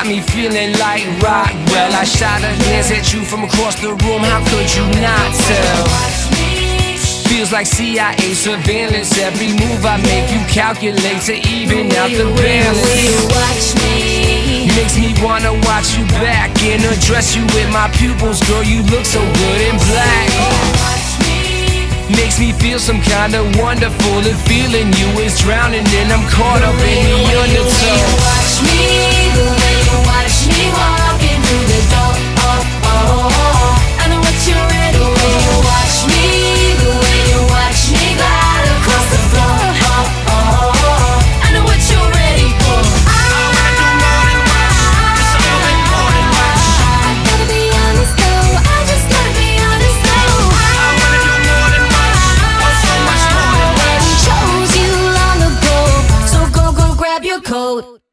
got me feeling like rock. Well, I shot a glance at you from across the room, how could you not tell? Feels like CIA surveillance. Every move I make you calculate to even out the balance. Watch me. Makes me wanna watch you back and address you with my pupils. Girl, you look so good in black. Makes me feel some kind of wonderful. If feeling you is drowning, then I'm caught up in the undertow. Watch me, the way you watch me walking through the door. I know what you're ready for. You watch me, the way you watch me glide across the floor. I know what you're ready for. I gotta be honest though, I just gotta be honest though. I wanna do more than watch, so much more than watch. Chose you long ago, so go grab your coat.